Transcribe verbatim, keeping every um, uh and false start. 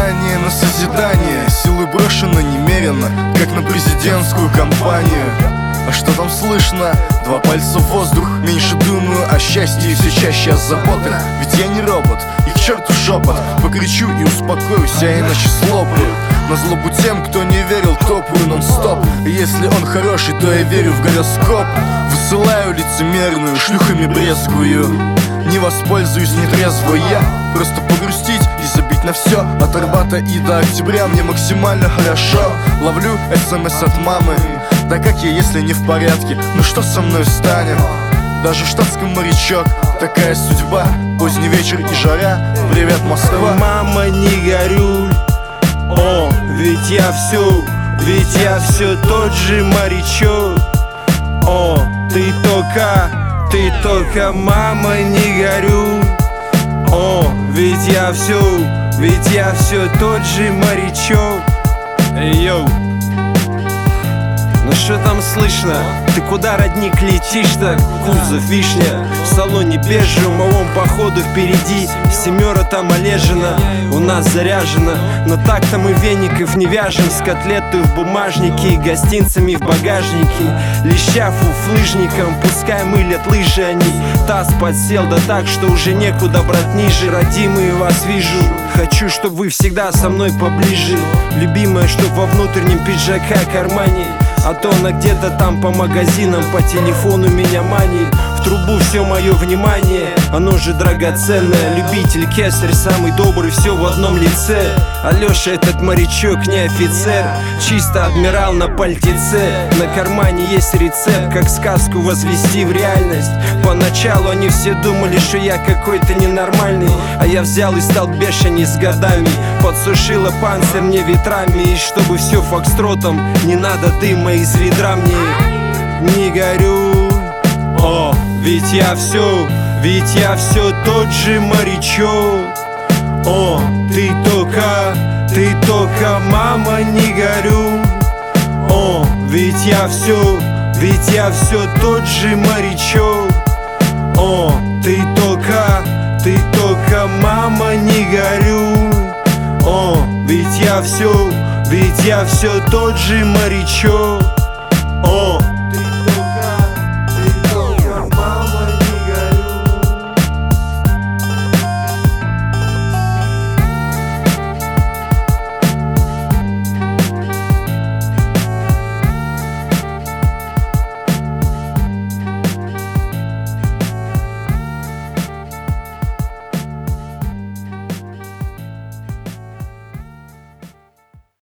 Здание на созидание, силы брошены немерено, как на президентскую кампанию. А что там слышно? Два пальца в воздух. Меньше думаю о счастье и все чаще о заботах. Ведь я не робот, и к черту шепот. Покричу и успокоюсь, а иначе слопаю. На злобу тем, кто не верил, топаю нон-стоп. И если он хороший, то я верю в гороскоп. Высылаю лицемерную, шлюхами брезгую. Не воспользуюсь нетрезво я. Просто погрустить и забить на все. От Арбата и до Октября мне максимально хорошо. Ловлю смс от мамы. Да как я, если не в порядке? Ну что со мной станет? Даже в штатском морячок. Такая судьба, поздний вечер и жара. Привет, Москва. Мама, не горюй. О, ведь я все, ведь я все тот же морячок. О, ты только, ты только, мама, не горюй. О, ведь я все, ведь я все тот же морячок. Эй, йоу. Ну что там слышно? Ты куда, родник, летишь-то? Кузов вишня, в салоне бежевом, походу впереди семера там олежина. У нас заряжено, но так-то мы веников не вяжем. С котлеты в бумажнике и гостинцами в багажнике. Леща фуфлыжником, пускай мылят лыжи они. Таз подсел, да так, что уже некуда брать ниже. Родимые, вас вижу, хочу, чтоб вы всегда со мной поближе. Любимая, чтоб во внутреннем пиджака кармане. А то она где-то там по магазинам, по телефону меня манит. В трубу все мое внимание, оно же драгоценное. Любитель кесарь, самый добрый, все в одном лице. Алеша этот морячок, не офицер, чисто адмирал на пальтеце. На кармане есть рецепт, как сказку возвести в реальность. Поначалу они все думали, что я какой-то ненормальный, а я взял и стал бешеный с годами. Подсушила панцирь мне ветрами. И чтобы все фокстротом, не надо дыма из ведра мне. Не горюй. О, ведь я все, ведь я все тот же морячок. О, ты только, ты только, мама, не горюй. О, ведь я все, ведь я все тот же морячок. О, ты только, ты только, мама, не горюй. О, ведь я все, ведь я все тот же морячок.